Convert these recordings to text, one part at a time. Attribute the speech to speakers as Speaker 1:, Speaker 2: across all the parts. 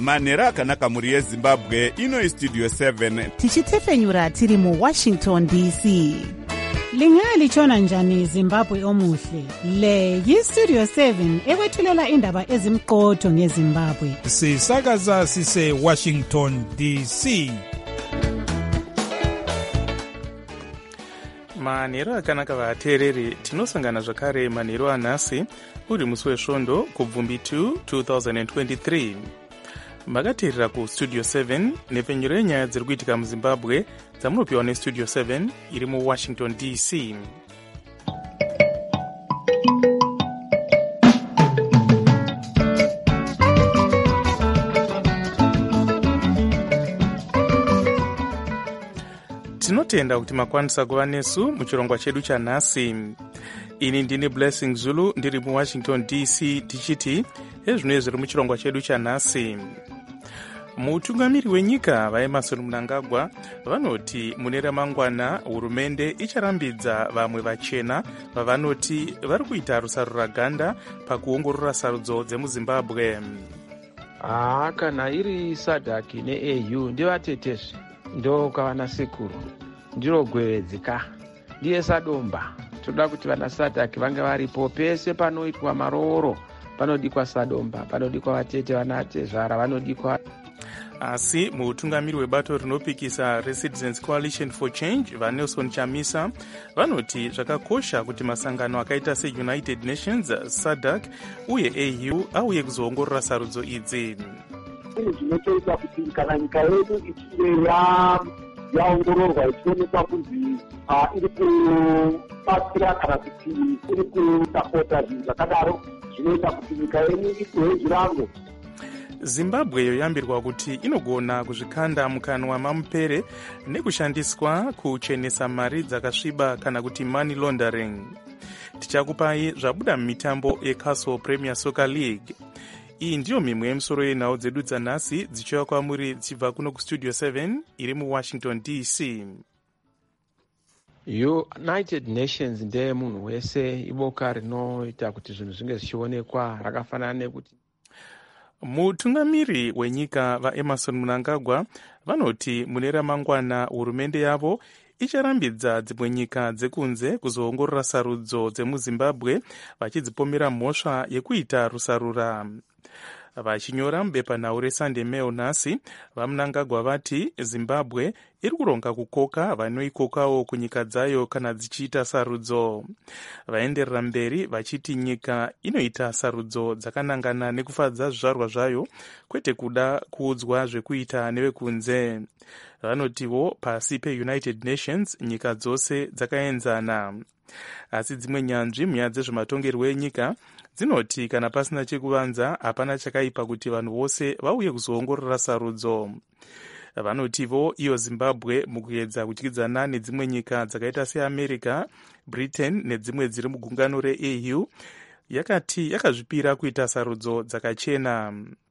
Speaker 1: manhero akanaka mhuri yezimbabwe. Ino Studio 7
Speaker 2: tichitefenyura tiri muWashington DC. Lingalitshona njani Zimbabwe omuhle? Le yiStudio 7 ekwethulela indaba ezimqotho ngeZimbabwe.
Speaker 3: Sisakaza sise Washington DC.
Speaker 4: manhero akanaka vateereri, tinosangana zvakare manhero anhasi uri musi wesvondo kubvumbi 2 2023. makateerera kustudio 7 nepfenyuro yenyaya dziri kuitika muzimbabwe dzamunopiwa nestudio 7 iri muwashington DC. tinotenda kuti makwanisa kuva nesu muchirongwa chedu chanhasi. ini ndini Blessing Zulu ndiri muwashington DC tichiti ezvino zviri muchirongwa chedu chanhasi. mutungamiri wenyika vaEmmerson Mnangagwa vanoti mune ramangwana hurumende icharambidza vamwe vachena vavanoti vari kuita rusarura ganda pakuongorora sarudzo dzemuzimbabwe.
Speaker 5: kana iri SADC neAU ndivatetezve ndokavana sekuru ndiro gwevedzika ndiye sadomba. toda kuti vana SADC vange varipo pese panoitwa marooro, panodikwa sadomba, panodikwa vatete vana tezvara, vanodikwa.
Speaker 4: asi muutungamiri webato rinopikisa reCitizens Coalition for Change vaNelson Chamisa vanoti zvakakosha kuti masangano akaita seUnited Nations, SADC uye AU auye kuzoongorora sarudzo idzi.
Speaker 6: zvinotoita kuti kana nyika yedu ichinge yaongororwa ichionekwa kunzi iri kubatsira kana kuti iri kusapota zvinhu zvakadaro, zvinoita kuti nyika yedu ipiwe zvirango.
Speaker 4: zimbabwe yoyambirwa kuti inogona kuzvikanda mukanwa mamupere nekushandiswa kuchenesa mari dzakasviba kana kuti money laundering. tichakupai zvabuda mumitambo yeCastle Premier Soccer League. iyi ndiyo mimwe yemusoro yenhau dzedu dzanhasi dzichiva kwamuri dzichibva kuno kustudio 7 iri muwashington DC.
Speaker 5: United Nations ndeye munhu wese, iboka rinoita kuti zvinhu zvinge zvichionekwa, rakafanana nekuti
Speaker 4: mutungamiri wenyika vaEmmerson Mnangagwa vanoti mune ramangwana hurumende yavo icharambidza dzimwe nyika dzekunze kuzoongorora sarudzo dzemuzimbabwe vachidzipomera mhosva yekuita rusarura. vachinyora mubepanhau reSunday Mail nhasi, vaMnangagwa vati zimbabwe iri kuronga kukoka vanoikokawo kunyika dzayo kana dzichiita sarudzo. vaenderera mberi vachiti nyika inoita sarudzo dzakanangana nekufadza zvizvarwa zvayo, kwete kuda kuudzwa zvekuita nevekunze. vanotiwo pasi peUnited Nations nyika dzose dzakaenzana. asi dzimwe nyanzvi munyaya dzezvematongerwo enyika dzinoti kana pasina chekuvanza hapana chakaipa kuti vanhu vose vauye kuzoongorora sarudzo. vanotivo iyo zimbabwe mukuedza kudyidzana nedzimwe nyika dzakaita seAmerica, Britain nedzimwe dziri mugungano reAU yakati yakazvipira kuita sarudzo dzakachena.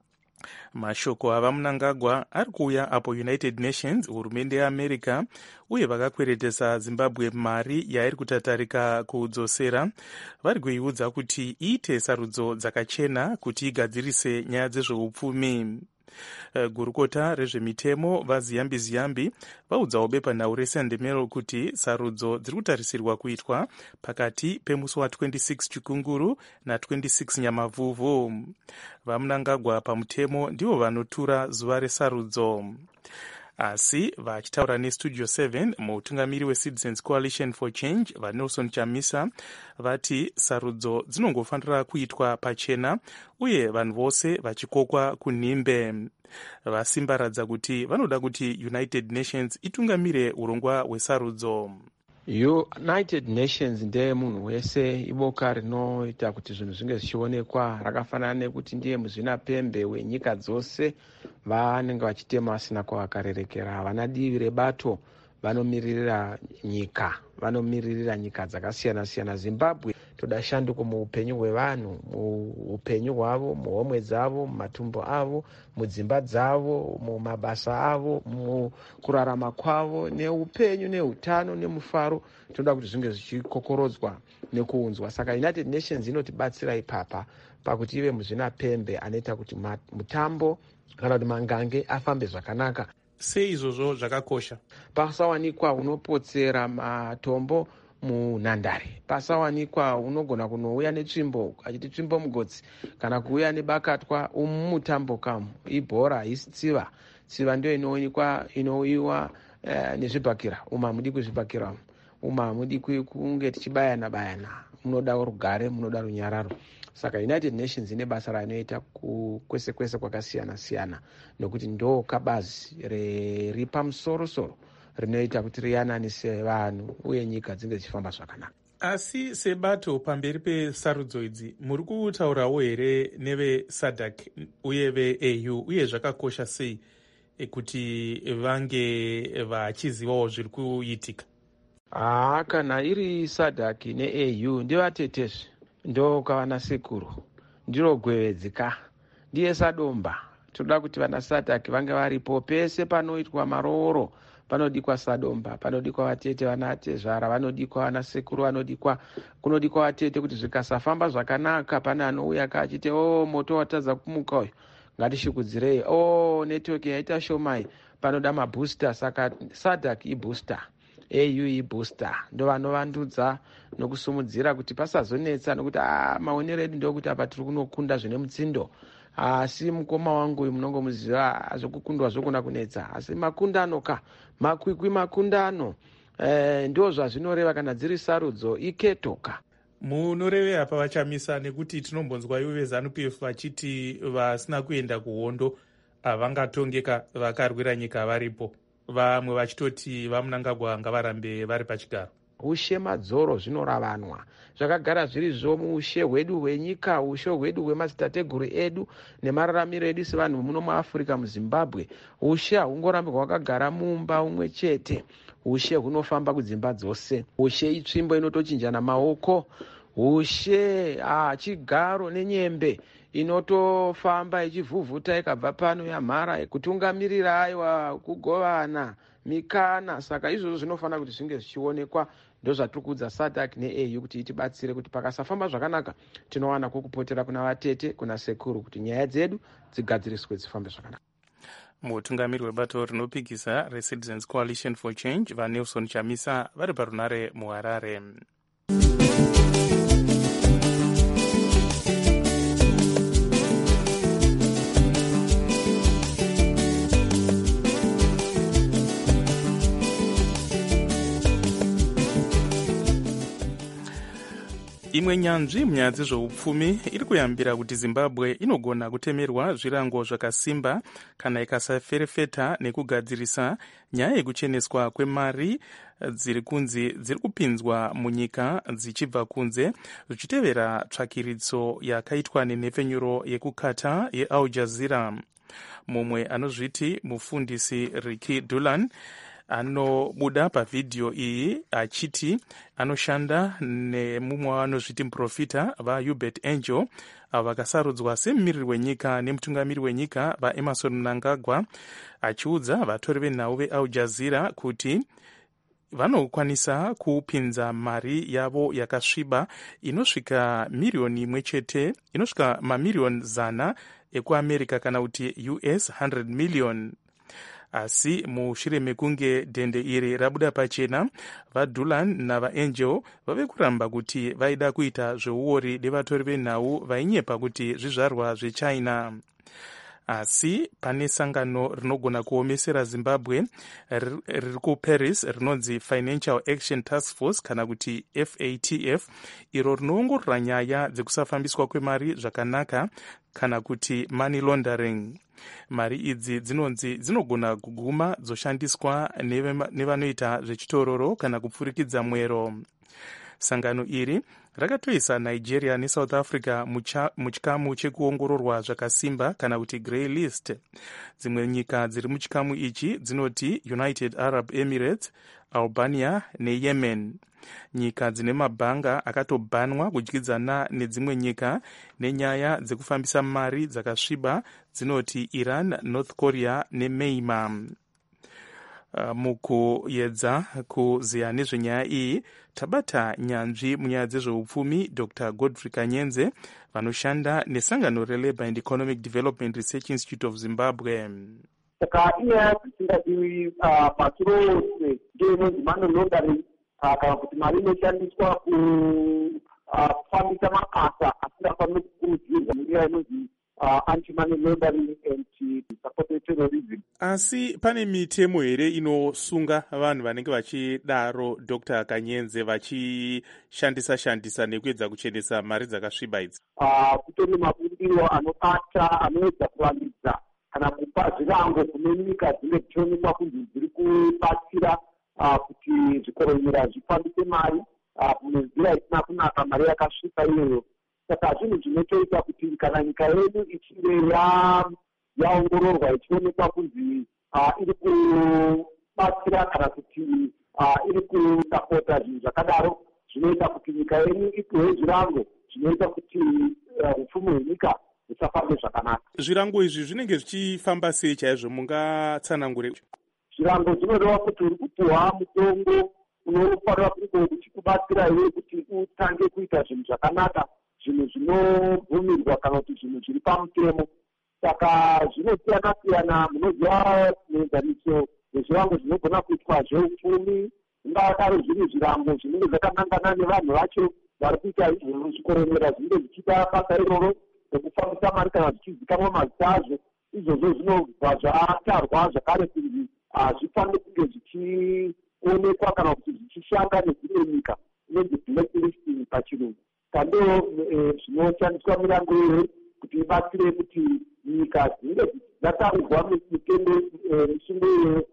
Speaker 4: mashoko avaMnangagwa ari kuuya apo United Nations, hurumende yeAmerica uye vakakweretesa zimbabwe mari yairi kutatarika kudzosera, vari kuiudza kuti iite sarudzo dzakachena kuti igadzirise nyaya dzezveupfumi. gurukota rezvemitemo vaZiyambi Ziyambi vaudzawo bepanhau reSunday Mail kuti sarudzo dziri kutarisirwa kuitwa pakati pemusi wa26 chikunguru na26 nyamavhuvhu. vaMnangagwa pamutemo ndivo vanotura zuva resarudzo. asi vachitaura nestudio 7 muutungamiri weCitizens Coalition for Change vaNelson Chamisa vati sarudzo dzinongofanira kuitwa pachena uye vanhu vose vachikokwa kunhimbe. vasimbaradza kuti vanoda kuti United Nations itungamire urongwa hwesarudzo.
Speaker 5: United Nations ndeye munhu wese, iboka rinoita kuti zvinhu zvinge zvichionekwa, rakafanana nekuti ndiye muzvinapembe wenyika dzose vanenge vachitema vasina kwavakarerekera. havana divi rebato, vanomiririra nyika dzakasiyana siyana. zimbabwe toda shanduko muupenyu hwevanhu, muupenyu hwavo, muhomwe dzavo, mumatumbu avo, mudzimba dzavo, mumabasa avo, mukurarama kwavo, neupenyu, neutano, nemufaro. toda kuti zvinge zvichikokorodzwa nekuunzwa. saka United Nations inotibatsira ipapa pakuti ive muzvinapembe anoita kuti mutambo kana kuti mangange afambe zvakanaka.
Speaker 4: Sei izvozvo zvakakosha?
Speaker 5: Pasawanikwa unopotsera matombo munhandare, pasawanikwa unogona kunouya netsvimbo achiti tsvimbo mugodzi kana kuuya nebakatwa mumutambo kamu ibhora haisi tsiva ndio inouyiwa nezvibhakira. Hamudi kuzvibhakira hamudi kunge tichibayana munoda rugare, munoda runyararo. Saka United Nations ine basa rainoita kwese kwakasiyana nokuti ndo kabazi riri pamusoro rinoita kuti riyananise vanhu uye nyika dzinge dzichifamba zvakanaka.
Speaker 4: Asi sebato pamberi pesarudzo idzi muri kutaurawo here neve SADC uye veAU, uye zvakakosha sei kuti vange vachizivawo zviri kuitika?
Speaker 5: Kana iri SADC neAU ndivatetezve, ndo kavana sekuru, ndiro gwevedzika, ndiye sadomba. Toda kuti vana SADC vange varipo pese panoitwa marooro. Panodikwa sadomba, panodikwa vatete vana tezvara, vanodikwa vana sekuru, kunodikwa vatete kuti zvikasafamba zvakanaka pane anouya kachite moto watadza kumuka uyu, ngatishikudzirei, network yaita shomai, panoda mabooster. Saka SADC ibooster, AU ibooster, ndo vanovandudza nokusumudzira kuti pasazonetsa, nokuti maonero edu ndokuti apa tiri kunokunda zvine mutsindo. Asi mukoma wangu uyu munongomuziva, zvokukundwa zvokuna kunetsa, asi makundano makwikwi makundano ndo zvazvinoreva kana dziri sarudzo iketoka.
Speaker 4: Munoreve apa vachamisa, nekuti tinombonzwa ivo veZANU-PF vachiti vasina kuenda kuhondo havangatongeka vakarwira nyika varipo, vamwe vachitoti vaMnangagwa ngavarambe vari pachigaro.
Speaker 5: Ushe madzoro zvinoravanwa, zvakagara zvirizvo muushe hwedu hwenyika, ushe hwedu hwemadzitateguru edu nemararamiro edu sevanhu muno muAfrica, muZimbabwe. Ushe hahungorambi hwakagara mumba umwe chete, ushe hunofamba kudzimba dzose. Ushe itsvimbo inotochinjana maoko, ushe chigaro nenyembe inotofamba ichivhuvhuta ikabva pano yamhara kutungamirira aiwa kugovana mikana. Saka izvozvo zvinofanira kuti zvinge zvichionekwa. Ndozvatukudza SADC neAU kuti itibatsire kuti pakasafamba zvakanaka tinowana kokupotera kuna vatete, kuna sekuru, kuti nyaya dzedu dzigadziriswe dzifambe zvakanaka.
Speaker 4: Mutungamiri webato rinopikisa reCitizens Coalition for Change vaNelson Chamisa vari parunare muHarare. Imwe nyanzvi munyaya dzezveupfumi iri kuyambira kuti Zimbabwe inogona kutemerwa zvirango zvakasimba kana ikasaferefeta nekugadzirisa nyaya yekucheneswa kwemari dziri kunze dziri kupinzwa munyika dzichibva kunze, zvichitevera tsvakiritso yakaitwa nenhepfenyuro yekukata yeAl Jazeera. Mumwe anozviti mufundisi Ricky Dulan anobuda pavhidhiyo iyi achiti anoshanda nemumwe wanozviti muprofita vaHubert Angel, avo vakasarudzwa semumiriri wenyika nemutungamiri wenyika vaEmerson Mnangagwa, achiudza vatori venhau veAl Jazeera kuti vanokwanisa kupinza mari yavo yakasviba inosvika miriyoni imwe chete, inosvika mamiriyoni 100 ekuAmerica kana kuti US 100 million. Asi mushure mekunge dende iri rabuda pachena, vaDulan navaAngel vave kuramba kuti vaida kuita zveuori nevatori venhau vainyepa kuti zvizvarwa zveChina. Asi pane sangano rinogona kuomesera Zimbabwe riri kuParis rinonzi Financial Action Task Force kana kuti FATF, iro rinoongorora nyaya dzekusafambiswa kwemari zvakanaka kana kuti money laundering. Mari idzi dzinogona kuguma dzoshandiswa nevanoita zvechitororo kana kupfurikidza mwero. Sangano iri rakatoisa Nigeria neSouth Africa muchikamu chekuongororwa zvakasimba kana kuti grey list. Dzimwe nyika dziri muchikamu ichi dzinoti United Arab Emirates, Albania neYemen. Nyika dzine mabhanga akatobhanwa kudyidzana nedzimwe nyika nenyaya dzekufambisa mari dzakasviba dzinoti Iran, North Korea neMyanmar. mukuedza kuziya nezvenyaya iyi tabata nyanzvi munyaya dzezveupfumi Dr. Godfrey Kanyenze vanoshanda nesangano reLabour and Economic Development Research Institute of Zimbabwe.
Speaker 6: Saka inyaya dzisingadiwi pasi rose ndeinonzi money laundering kana kuti mari inoshandiswa kufambisa mabasa asingafaniri kukurudzirwa munyaya inonzi anti-money laundering and supported terrorism.
Speaker 4: Asi pane mitemo here inosunga vanhu vanenge vachidaro Dr. Kanyenze vachishandisa nekuedza kuchenesa mari dzakasviba idzi?
Speaker 6: Kutori mabumbiro anobata anoedza kuvandudza kana kupa zvirango kune nyika dzinenge dzichionekwa kunzi dziri kubatsira kuti zvikoronyera zvifambise mari nenzira isina kunaka, mari yakasvipa iyoyo. Saka zvinhu zvinotoita kuti kana nyika yedu ichinge yaongororwa ichionekwa kunzi iri kubatsira kana kuti iri kusapota zvinhu zvakadaro, zvinoita kuti nyika yedu ipiwe zvirango zvinoita kuti upfumi hwenyika husafambe zvakanaka.
Speaker 4: Zvirango izvi zvinenge zvichifamba sei chaizvo, mungatsanangure?
Speaker 6: Zvirango zvinoreva kuti uri kupiwa mutongo unofanira kunge uchikubatsira iwe kuti utange kuita zvinhu zvakanaka, zvinhu zvinobvumirwa kana kuti zvinhu zviri pamutemo. Saka zvinosiyana-siyana. Munoziva muenzaniso nezvirango zvinogona kuitwa zveupfumi, zvingadaro zviri zvirango zvinenge zvakanangana nevanhu vacho vari kuita izvozvo zvikoronyera zvinenge zvichiita basa iroro rekufambisa mari kana zvichizikanwa mazita azvo. Izvozvo zvinobva zvatarwa zvakare kunzi zvifanire kunge zvichionekwa kana kuti zvichishanda nedzimwe nyika, inonzi blacklisting pachirungu. Kando zvinoshandiswa mirango iyoyo kuti ibatsire kuti nyika dzinenge dzataurwa mitendo misungo iyoyo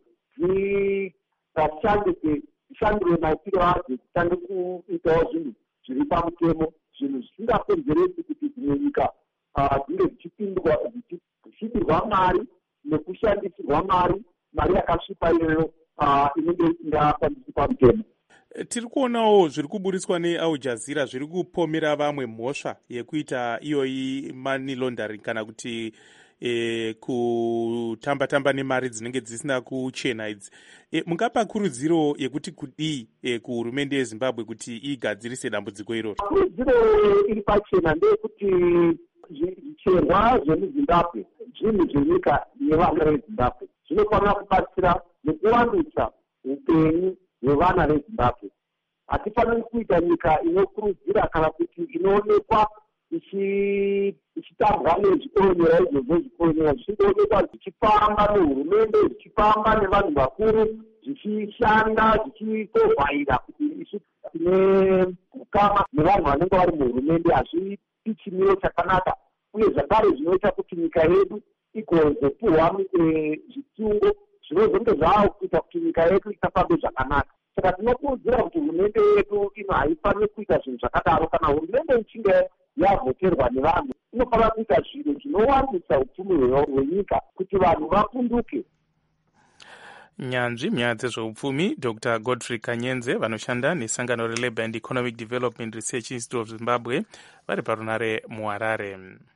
Speaker 6: dzishandure maitiro adzo, dzitange kuitawo zvinhu zviri pamutemo, zvinhu zvisingakonzeresi kuti dzimwe nyika dzinge dzichiitirwa mari nekushandisirwa mari yakasvipa iyoyo inenge isingafambisi pamutemo.
Speaker 4: Tiri kuonawo zviri kuburiswa neAl Jazeera zviri kupomera vamwe mhosva yekuita iyoyi money laundering kana kuti kutamba-tamba nemari dzinenge dzisina kuchena idzi. Mungapa kurudziro yekuti kudii kuhurumende yeZimbabwe kuti igadzirise dambudziko iroro?
Speaker 6: Kurudziro iri pachena ndeyekuti zvicherwa zvemuZimbabwe, zvinhu zvenyika yevana veZimbabwe, zvinofanira kubatsira nekuvandutsa upenyu hwevana veZimbabwe. Hatifaniri kuita nyika inokurudzira kana kuti inoonekwa ichitambwa nezvikoronyera izvozvo. Zvikoronyera zvichingoonekwa zvichifamba nehurumende, zvichifamba nevanhu vakuru, zvichishanda, zvichikovhaira kuti isu tine ukama nevanhu vanenge vari muhurumende. Hazviiti chimiro chakanaka, uye zvakare zvinoita kuti nyika yedu igozopiwa zvitungo zvinozonge zvaakuita kuti nyika yedu isafambe zvakanaka. Saka tinokurudzira kuti hurumende yedu haifaniri kuita zvinhu zvakadaro. Kana hurumende ichinge yavhoterwa nevanhu, inofanira kuita zvinhu zvinowandutsa upfumi hwenyika kuti vanhu vapunduke.
Speaker 4: Nyanzvi munyaya dzezveupfumi Dr. Godfrey Kanyenze vanoshanda nesangano reLabour and Economic Development Research Institute of Zimbabwe vari parunare muHarare.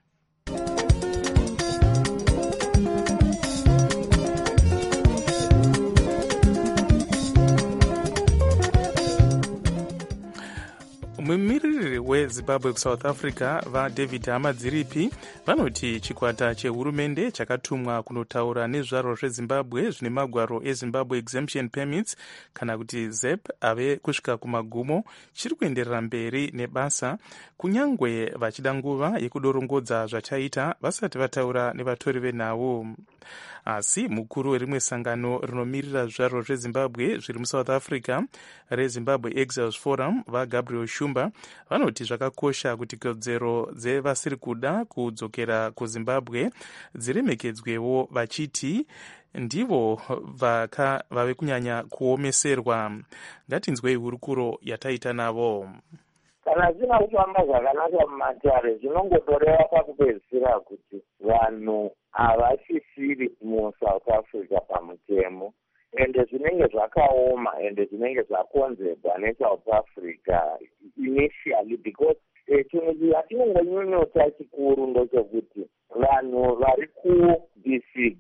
Speaker 4: Mumiririri weZimbabwe kuSouth Africa vaDavid Hamadziripi vanoti chikwata chehurumende chakatumwa kunotaura nezvaro zveZimbabwe zvine magwaro eZimbabwe Exemption Permits kana kuti ZEP ave kusvika kumagumo chiri kuenderera mberi nebasa, kunyangwe vachida nguva yekudorongodza zvachaita vasati vataura nevatori venhau. Asi mukuru werimwe sangano rinomirira zvaro zveZimbabwe zviri muSouth Africa reZimbabwe Exiles Forum vaGabriel Shumba vanoti zvakakosha kuti kodzero dzevasiri kuda kudzokera kuZimbabwe dziremekedzwewo, vachiti ndivo vave kunyanya kuomeserwa. Ngatinzwei hurukuro yataita navo.
Speaker 7: Kana zvisina kufamba zvakanaka mumatare, zvinongotoreva pakupedzisira kuti vanhu havasisiri muSouth Africa pamutemo, ende zvinenge zvakaoma ende zvinenge zvakonzerwa neSouth Africa initially, because chinhu chatinongonyonyota chikuru ndochokuti vanhu vari kudhisiga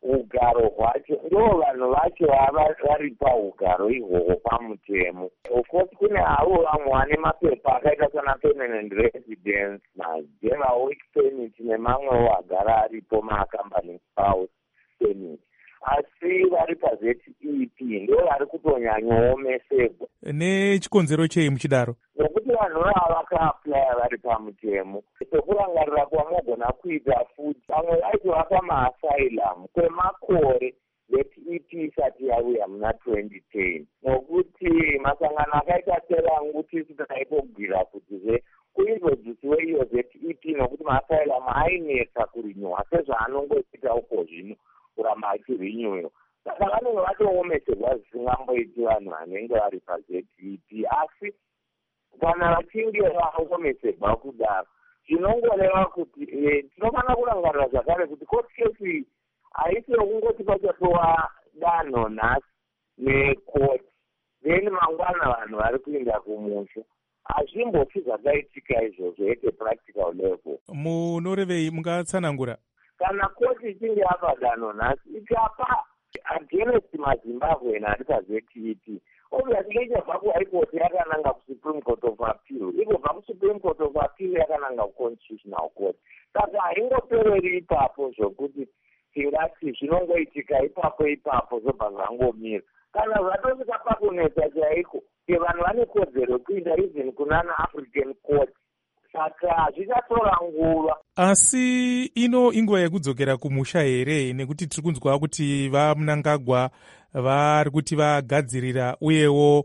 Speaker 7: ugaro hwacho ndo vanhu vacho vari paugaro ihwohwo pamutemo. Of course kune havo vamwe vane mapepa akaita sana permanent residence mageneral work permit nemamwewo agara aripo maaccompanying spouse permit, asi vari paZEP ndo vari kutonyanyoomesegwa.
Speaker 3: Nechikonzero chei muchidaro?
Speaker 7: Nokuti vanhu vava vakaaplaya vari pamutemo. Sekurangarira kwamogona kuita futi, vamwe vaitovapa maasylum kwemakore ZEP isati yauya muna 2010, nokuti masangano akaita serangu tisi takaitobwira kuti kuintrodusiwe iyo ZEP nokuti maasylum ainetsa kurinyuwa sezvaanongoita uko zvino kuramba achirinyuwa. Saka vanenge vatoomeserwa zvisingamboiti vanhu vanenge vari paZEP, asi kana vachinge vaomeserwa kudaro zvinongoreva kuti tinofanira kurangarira zvakare kuti court case haisi yokungoti pachatowa danho nhasi nekoti then mangwana vanhu vari kuenda kumusha. Hazvimbofi zvakaitika izvozvo at a practical level.
Speaker 3: Munorevei, mungatsanangura?
Speaker 7: Kana koti ichinge yapa danho nhasi ikapa against maZimbabwean ari paZEP, obviously ichabva kuHigh Court yakananga kuSupreme Court of Appeal, igobva kuSupreme Court of Appeal yakananga kuConstitutional Court. Saka haingopereri ipapo zvokuti tingati zvinongoitika ipapo zobva zvangomira. Kana zvatosvika pakunetsa chaiko, vanhu vane kodzero kuenda even kunana African Court, saka zvichatora nguva.
Speaker 3: Asi ino inguva yekudzokera kumusha here? Nekuti tiri kunzwa kuti vaMnangagwa vari kuti vagadzirira, uyewo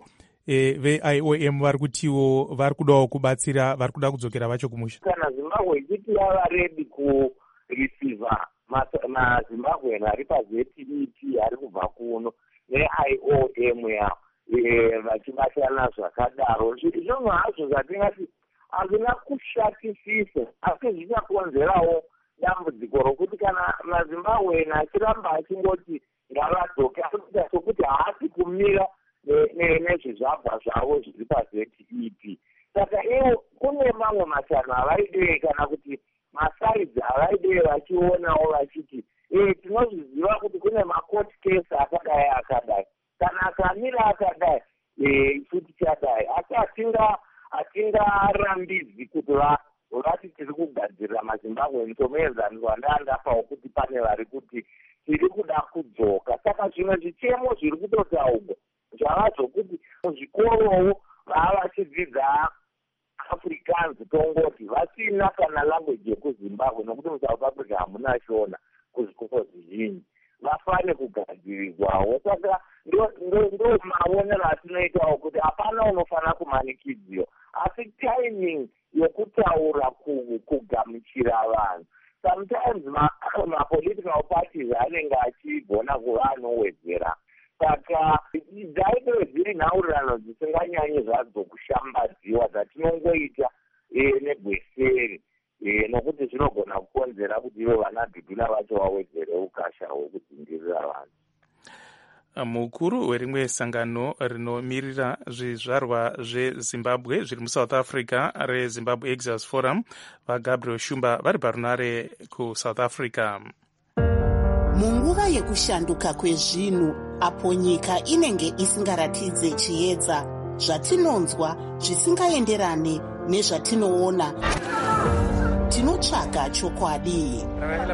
Speaker 3: veIOM vari kutiwo vari kudawo kubatsira, vari kuda kudzokera vacho kumusha.
Speaker 7: Kana Zimbabwe ichiti yava redi kureceiva maZimbabwean ari paZEP ari kubva kuno neIOM yavo vachibatana zvakadaro, zvinhu hazvo zvatingati hazvina kushatisisa, asi zvichakonzerawo dambudziko rokuti kana maZimbabwean achiramba achingoti ngavadzoke, akuita sokuti haasi kumira nezvizvabva zvavo zviri paZEP. Saka iwo kune mamwe mashano avaidei kana kuti masaidzi avaidei vachionawo vachiti tinozviziva kuti kune macourt case akadai, kana akamira akadai futi chadai, asi hatingarambidzi kuti vati tiri kugadzirira maZimbabwean tomuenzanirwa ndeandapawo kuti pane vari kuti tiri kuda kudzoka. Saka zvimwe zvichemo zviri kutotaurwa zvava zvokuti muzvikorowo vava vachidzidza Afrikaans tongoti vasina kana language yekuZimbabwe, nokuti muSouth Africa hamuna shona kuzvikoro zvizhinji, vafane kugadzirirwawo. Saka ndo maonero atinoitawo kuti hapana unofana kumanikidziwa, asi timing yokutaura kugamuchira vanhu. Sometimes ma-political parties anenge achigona kuva anowedzera. Saka dzaitove dziri nhaurirano dzisinganyanyi zvadzo kushambadziwa dzatinongoita negweseri, nokuti zvinogona kukonzera kuti ivo vanadhudhuna vacho vawedzere ukasha hwokudzingirira vanhu.
Speaker 4: Mukuru werimwe sangano rinomirira zvizvarwa zveZimbabwe zviri muSouth Africa reZimbabwe Exiles Forum, vaGabriel Shumba vari parunare kuSouth Africa.
Speaker 8: Munguva yekushanduka kwezvinhu, apo nyika inenge isingaratidze chiedza, zvatinonzwa zvisingaenderane nezvatinoona, tinotsvaga chokwadi.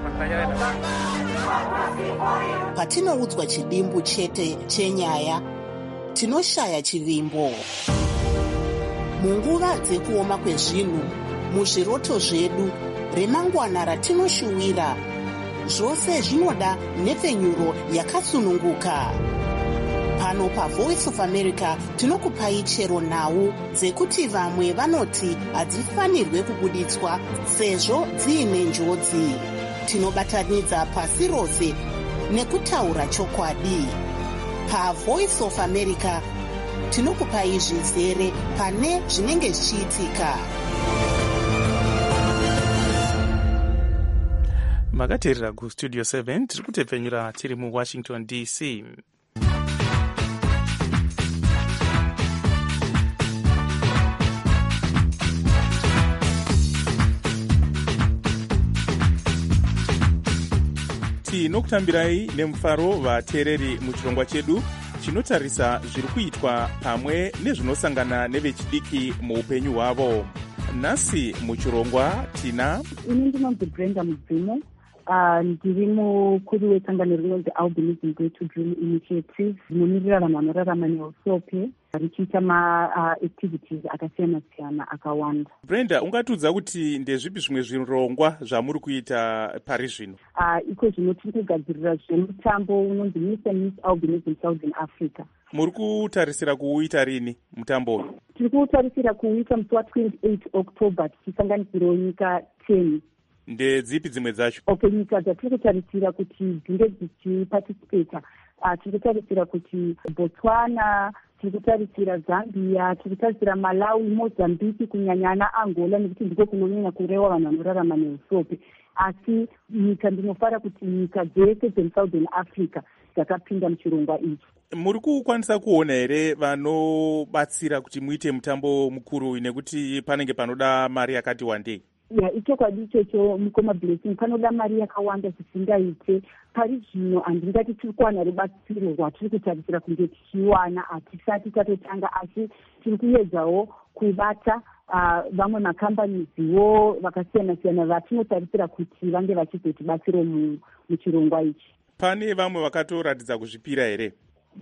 Speaker 8: Patinoudzwa chidimbu chete chenyaya, tinoshaya chivimbo. Munguva dzekuoma kwezvinhu, muzviroto zvedu, remangwana ratinoshuwira, zvose zvinoda nhepfenyuro yakasununguka. Pano paVoice of America tinokupai chero nhau dzekuti vamwe vanoti hadzifanirwe kubuditswa sezvo dziine njodzi. Tinobatanidza pasi rose nekutaura chokwadi. PaVoice of America tinokupai zvizere pane zvinenge zvichiitika.
Speaker 4: Makateerera kuStudio 7 tiri kutepfenyura tiri muWashington DC. tinokutambirai nemufaro vateereri muchirongwa chedu chinotarisa zviri kuitwa pamwe nezvinosangana nevechidiki muupenyu hwavo. Nhasi muchirongwa tina
Speaker 9: ini ndinonzi Brenda Mudzimu. Ndiri mukuru wesangano rinonzi Albinism Great to Dream Initiative rinomirira vanhu vanorarama neusope richiita maactivities akasiyana-siyana akawanda.
Speaker 4: Brenda, ungatiudza kuti ndezvipi zvimwe zvirongwa zvamuri kuita pari zvino?
Speaker 9: Iko zvino tiri kugadzirira zvemutambo unonzi Miss and Miss Albinism Southern Africa.
Speaker 4: Muri kutarisira kuuita rini mutambo uyu?
Speaker 9: Tiri kutarisira kuuita musi wa28 October tichisanganisirawo nyika 10.
Speaker 4: Ndedzipi dzimwe dzacho?
Speaker 9: Okay, nyika dzatiri kutarisira kuti dzinge dzichiparticipata, tiri kutarisira kuti Botswana, tiri kutarisira Zambia, tiri kutarisira Malawi, Mozambique, kunyanya ana Angola, nekuti ndiko kunonyanya kurewa vanhu vanorarama neusope. Asi nyika ndinofara kuti nyika dzese dzemuSouthern Africa dzakapinda muchirongwa ichi.
Speaker 4: Muri kukwanisa kuona here vanobatsira kuti muite mutambo mukuru nekuti panenge panoda mari yakati wandei?
Speaker 9: Ichokwadi ichocho mukoma blessing, panoda mari yakawanda zvisingaite. Pari zvino handingati tiri kuwana rubatsiro rwatiri kutarisira kunge tichiwana, hatisati tatotanga, asi tiri kuedzawo kubata vamwe makambaniziwo vakasiyana-siyana vatinotarisira kuti vange vachizotibatsira muchirongwa ichi.
Speaker 4: Pane vamwe vakatoratidza kuzvipira here?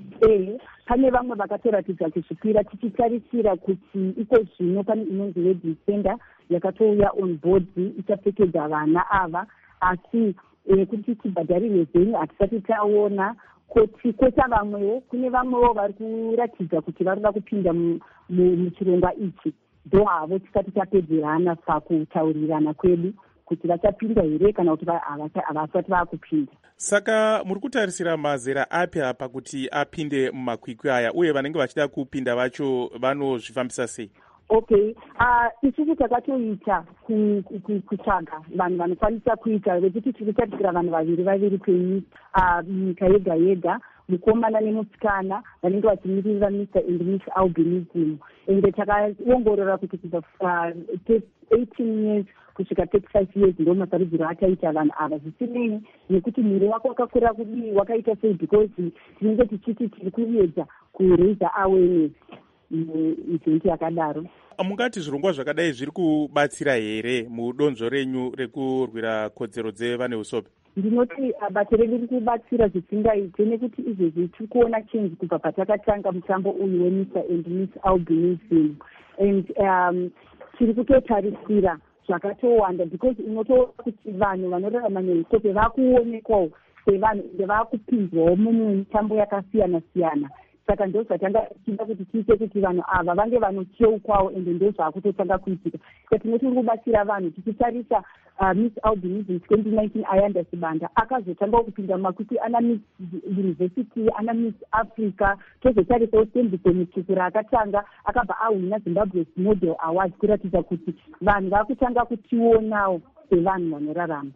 Speaker 9: Pane vamwe vakatoratidza kuzvipira, tichitarisira kuti iko zvino pane inonzi wedding center yakatouya on board ichapfekedza vana ava, asi kuti tibhadharirwe zvenyu hatisati taona. Kwota vamwewo, kune vamwewo vari kuratidza kuti varikuda kupinda muchirongwa ichi, ndo havo tisati tapedzerana pakutaurirana kwedu kuti vachapinda here kana kuti havasati vaakupinda.
Speaker 4: Saka muri kutarisira mazera api apa kuti apinde mumakwikwi aya, uye vanenge vachida kupinda vacho vanozvifambisa sei?
Speaker 9: Okay, isusu takatoita kutsvaga vanhu vanokwanisa kuita, vekuti tiri kutarisira vanhu vaviri penyika yega yega, mukomana nemusikana vanenge vachimirira Mr and Miss Albinism. Ende takaongorora kuti kubva 18 years kusvika 35 years ndo masarudziro achaita vanhu ava, zvisinei nekuti mwiri wako wakakura kudii, wakaita sei, because tinenge tichiti tiri kuedza kuraise awareness izvinti yakadaro.
Speaker 4: Mungati zvirongwa zvakadai zviri kubatsira here mudonzvo renyu rekurwira kodzero dzevane usope?
Speaker 9: Ndinoti basa redu riri kubatsira zvisingaite, nekuti izvezvi tiri kuona change kubva patakatanga mutambo uyu weMr and Miss Albinism, and tiri kutotarisira zvakatowanda, because unotoona kuti vanhu vanorarama neusope vakuonekwawo sevanhu ende vakupinzwawo mumwe mitambo yakasiyana-siyana. Saka ndo zvatanga tichida kuti tiite kuti vanhu ava vange vanocheukwawo, ende ndo zvakutotanga kuitika. Saka tinoti tiri kubatsira vanhu tichitarisa Miss Albinism 2019 ayanda Sibanda akazotangawo kupinda mumakwikwi ana Miss University, ana Miss Africa, tozotarisawo Sembuse Mutukura akatanga akabva ahwina Zimbabwe's Model Award, kuratidza kuti vanhu vakutanga kutionawo sevanhu vanorarama.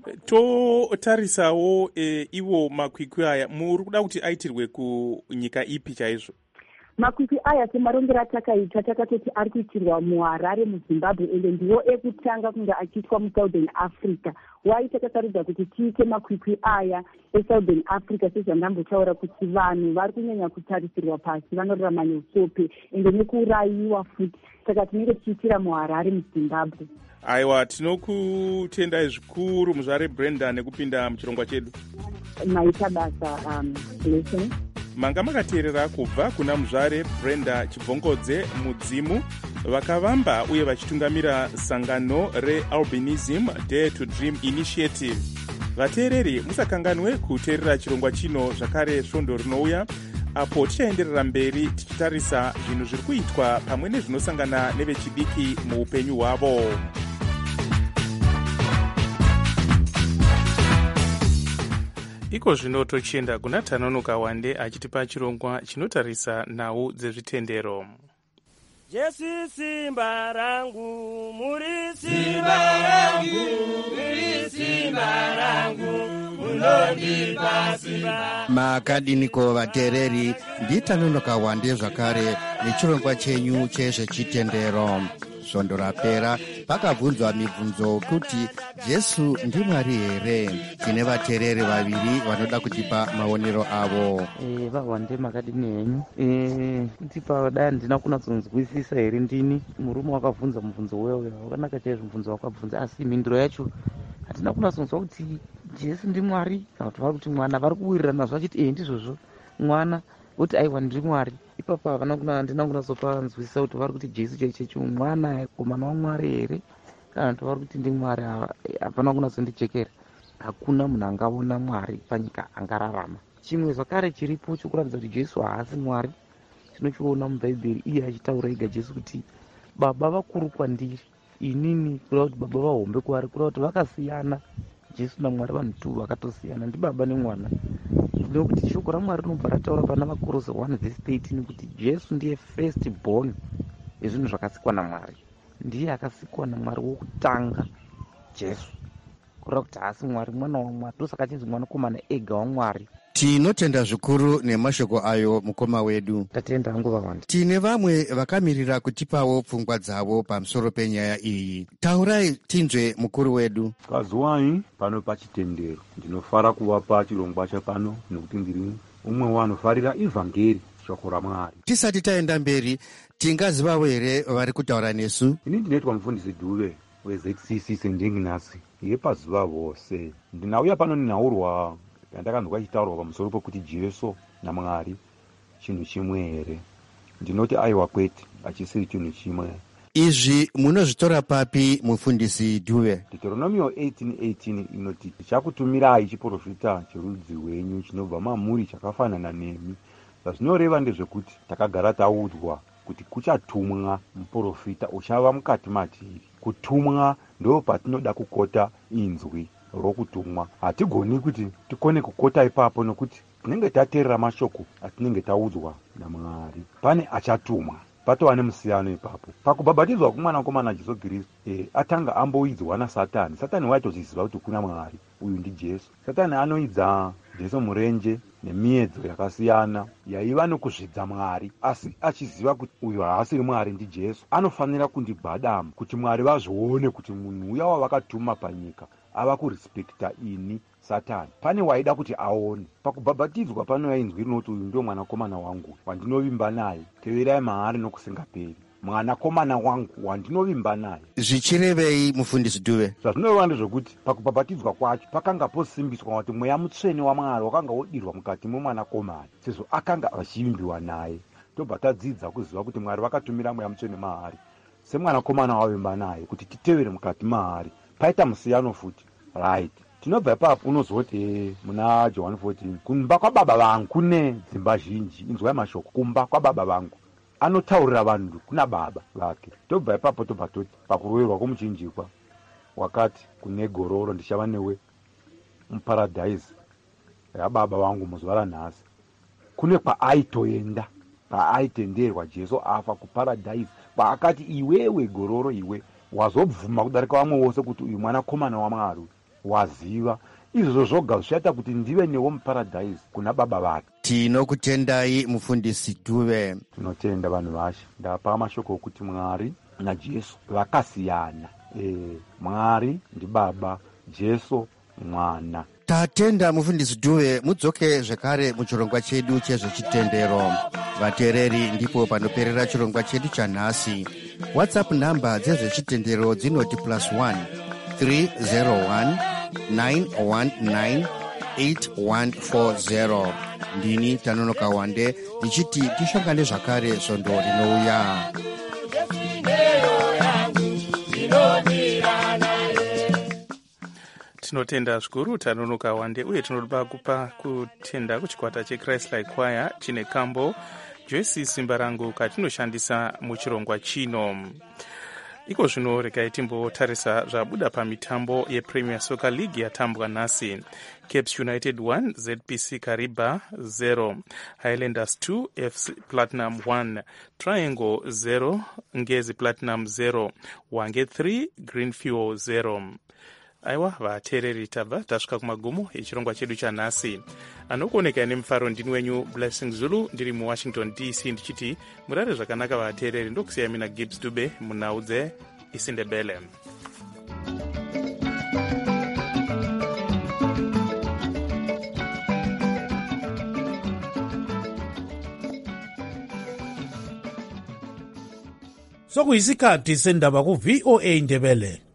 Speaker 4: Totarisawo iwo makwikwi aya muri kuda kuti aitirwe kunyika ipi chaizvo?
Speaker 9: Makwikwi aya semarongero atakaita takatoti ari kuitirwa muHarare muZimbabwe, ende ndiwo ekutanga kunge achiitwa muSouthern Africa. Wai takasarudza kuti tiite makwikwi aya eSouthern Africa sezvandambotaura kuti vanhu vari kunyanya kutarisirwa pasi, vanorarama neusope ende nekurayiwa futi, saka tinenge tichiitira muHarare muZimbabwe.
Speaker 4: Aiwa, tinokutendai zvikuru muzvare Brenda nekupinda muchirongwa chedu.
Speaker 9: Maita basa blessing.
Speaker 4: Manga makateerera kubva kuna muzvare Brenda Chibvongodze Mudzimu, vakavamba uye vachitungamira sangano reAlbinism Dare to Dream Initiative. Vateereri, musakanganwe kuteerera chirongwa chino zvakare svondo rinouya, apo tichaenderera mberi tichitarisa zvinhu zviri kuitwa pamwe nezvinosangana nevechidiki muupenyu hwavo. Iko zvino tochienda kuna Tanonoka Wande achitipa chirongwa chinotarisa nhau dzezvitendero.
Speaker 10: Jesu simba rangu, muri simba rangu, muri simba rangu, munondipa simba.
Speaker 11: Makadiniko vateereri, nditanonoka Wande zvakare nechirongwa chenyu chezvechitendero. svondo rapera pakabvunzwa mibvunzo kuti Jesu ndimwari here. Tine vateereri vaviri vanoda kutipa maonero avo.
Speaker 12: Vahwande makadini henyu kutipa dai ndina kunatsonzwisisa here ndini murume wakabvunza mubvunzo wewe wakanaka chaizvo mubvunzo wakabvunza, asi mhinduro yacho hatina kunatsonzwa kuti Jesu ndimwari kana kuti vari kuti mwana. Vari kuwirirana zvachiti ndizvozvo mwana kuti aiwa ndiri mwari. Ipapo handina kunatsopanzwisisa kuti vari kuti Jesu chaichecho mwana komana waMwari here kana kuti vari kuti ndimwari. Hapana kunatsondijekera. Hakuna munhu angaona Mwari panyika angararama. Chimwe zvakare chiripo chokuratidza kuti Jesu haasi Mwari tinochiona mubhaibheri, iye achitaura ega Jesu kuti baba vakuru kwandiri, inini kureva kuti baba vahombe kwaari, kureva kuti vakasiyana. Jesu naMwari vanhu tu vakatosiyana, ndibaba nemwana. Nekuti shoko raMwari rinobva rataura pana vakorose 1:13 kuti Jesu ndiye first born ezvinhu zvakasikwa naMwari, ndiye akasikwa naMwari wokutanga. Jesu kureva kuti haasi Mwari, mwana waMwari, ndosaka achinzi mwanakomana ega waMwari.
Speaker 11: Tinotenda zvikuru nemashoko ayo mukoma wedu.
Speaker 12: Tatenda hangu vawanda.
Speaker 11: Tine vamwe vakamirira kutipawo pfungwa dzavo pamusoro penyaya iyi. Taurai tinzwe mukuru wedu.
Speaker 13: Pazuwai pano pachitendero ndinofara kuvapa chirongwa chapano nekuti ndiri umwe wanofarira ivhangeri shoko raMwari.
Speaker 11: Tisati taenda mberi, tingazivawo here vari kutaura nesu?
Speaker 13: Ini ndinoitwa mufundisi Dhuve weZCC St. Ignace yepazuva vose. Ndinauya pano ninaurwa yandakanzwa ichitaurwa pamusoro pokuti Jesu naMwari chinhu chimwe here. Ndinoti aiwa kwete, hachisiri chinhu chimwe.
Speaker 11: Izvi munozvitora papi mufundisi Dhuve?
Speaker 13: Deuteronomio 18:18 inoti tichakutumirai chiprofita cherudzi rwenyu chinobva mamuri chakafanana nemi. Zvazvinoreva ndezvekuti takagara taudzwa kuti kuchatumwa muprofita uchava mukati matiri. Kutumwa ndo patinoda kukota inzwi rokutumwa. Hatigoni kuti tikone kukota ipapo nokuti tinenge tateerera mashoko atinenge taudzwa naMwari. Pane achatumwa, patova nemusiyano ipapo. Pakubhabhatidzwa kwomwanakomana Jesu Kristu atanga amboidzwa naSatani. Satani waitoziziva kuti kuna Mwari, uyu ndi Jesu. Satani anoidza Jesu murenje nemiedzo yakasiyana yaiva nokuzvidza Mwari, asi achiziva kuti uyu haasiri Mwari, ndi Jesu. Anofanira kundigwadama kuti Mwari vazvione kuti munhu uya wavakatuma panyika ava kurispekta ini Satani. Pane waida kuti aone. Pakubhabhatidzwa panouya inzwi rinoti uyu ndio mwanakomana wangu wandinovimba naye, teverai maari nokusingaperi. Mwanakomana wangu wandinovimba naye.
Speaker 11: Zvichirevei mufundisi Dhuve?
Speaker 13: Zvazvinoreva ndezvekuti pakubhabhatidzwa kwacho pakanga posimbiswa kuti mweya mutsvene waMwari wakanga wodirwa mukati momwanakomana, sezvo akanga achivimbiwa naye. Tobva tadzidza kuziva kuti Mwari vakatumira mweya mutsvene maari semwanakomana wavimba naye kuti titevere mukati maari. Paita musiyano futi, right? Tinobva ipapo unozoti muna Johani 14 kumba kwababa vangu kune dzimba zhinji. Inzwai mashoko, kumba kwababa vangu. Anotaurira vanhu kuna baba vake. Tobva ipapo tobva toti pakuroverwa kwomuchinjikwa wakati kune gororo ndichava newe muparadhaisi yababa vangu muzuva ranhasi. Kune kwaaitoenda, paaitenderwa Jesu afa kuparadhaisi, paakati iwewe gororo iwe wazobvuma kudarika vamwe vose kuti uyu mwanakomana waMwari, waziva. Izvozvo zvoga zvichaita kuti ndive newo muparadhaisi kuna baba vake.
Speaker 11: Tinokutendai mufundisi Dhuve.
Speaker 13: Tinotenda vanhu vashe. Ndapa mashoko okuti Mwari naJesu vakasiyana. Mwari ndi baba, Jesu mwana.
Speaker 11: Tatenda mufundisi Dhuve. Mudzoke zvekare muchirongwa chedu chezvechitendero. Vateereri, ndipo panoperera chirongwa chedu chanhasi. WhatsApp namba dzezvechitendero dzinoti +1 301 919 8140. Ndini Tanonoka Wande ndichiti tishangane zvakare svondo rinouya.
Speaker 4: Tinotenda zvikuru Tanonoka Wande, uye tinoda kupa kutenda kuchikwata cheChrist-like Choir chine kambo Jesu simba rangu katinoshandisa muchirongwa chino. Iko zvino regai timbotarisa zvabuda pamitambo yePremier Soccer League yatambwa nhasi. Caps United 1, ZPC Kariba 0, Highlanders 2, FC Platinum 1, Triangle 0, Ngezi Platinum 0, Wange 3, Green Fuel 0. aiwa vateereri tabva tasvika kumagumo echirongwa chedu chanhasi. Anokuoneka nemufaro ndini wenyu Blessing Zulu ndiri muwashington DC ndichiti murare zvakanaka vateereri. Ndokusiya mina Gibbs Dube munhau dzeIsindebele.
Speaker 14: sokuyisikhathi sendaba ku VOA Ndebele.